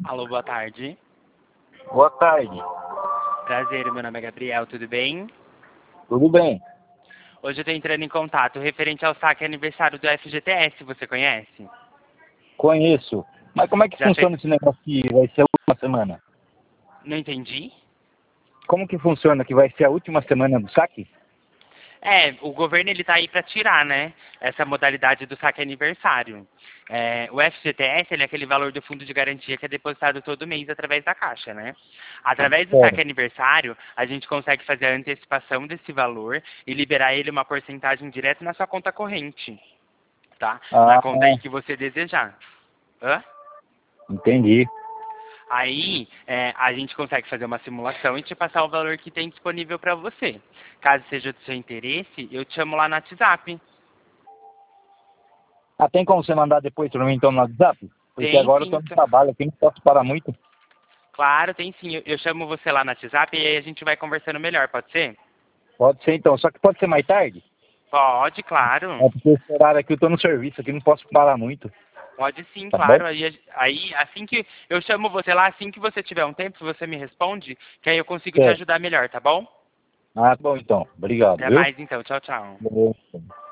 Alô, boa tarde. Boa tarde. Prazer, meu nome é Gabriel, tudo bem? Tudo bem? Hoje eu tô entrando em contato referente ao saque aniversário do FGTS, você conhece? Conheço. Mas como é que Já funciona esse negócio que vai ser a última semana? Não entendi? Como que funciona que vai ser a última semana do saque? O governo ele tá aí para tirar, né, essa modalidade do saque aniversário. O FGTS ele é aquele valor do fundo de garantia que é depositado todo mês através da Caixa, né? Através do saque Sério. aniversário, a gente consegue fazer a antecipação desse valor e liberar ele uma porcentagem direto na sua conta corrente, tá? Na Ah, conta aí que você desejar. Hã? entendi. Aí, a gente consegue fazer uma simulação e te passar o valor que tem disponível para você. Caso seja do seu interesse, eu te chamo lá no WhatsApp. Ah, tem como você mandar depois para mim então no WhatsApp? Porque Tem agora eu sim, tô no trabalho aqui, não posso parar muito. claro, tem sim. Eu chamo você lá no WhatsApp e aí a gente vai conversando melhor, pode ser? Pode ser então, só que pode ser mais tarde? Pode, claro. É porque esse horário aqui eu tô no serviço aqui, não posso parar muito. Pode sim, Tá bom? claro. Aí, assim que eu chamo você lá, assim que você tiver um tempo, você me responde, que aí eu consigo te Certo. ajudar melhor, tá bom? Ah, tá bom então. Obrigado, Até viu? mais então. Tchau, tchau. Beleza.